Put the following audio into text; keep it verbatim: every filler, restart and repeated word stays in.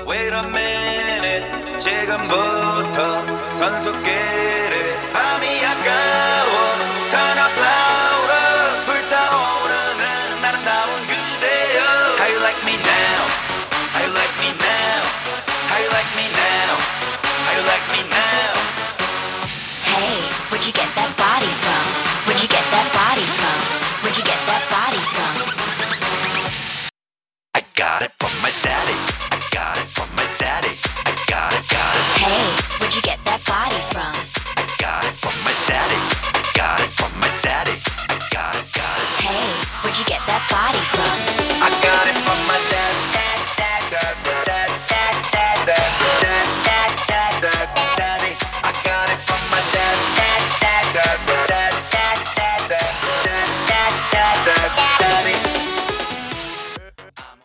Wait a minute 지금부터 선수끼리 밤이 아까워 Turn up louder 불타오르는 아름다운 그대여 How you like me now? How you like me now? How you like me now? How you like me now? Hey, where'd you get that body from? Where'd you get that body from? Where'd you get that body from? I got it from my daddy. I got it from my daddy. I got it, got it. Hey, where'd you get that body from? I got it from my daddy. I got it from my daddy. I got it, got it. Hey, where'd you get that body from? I got it from my daddy.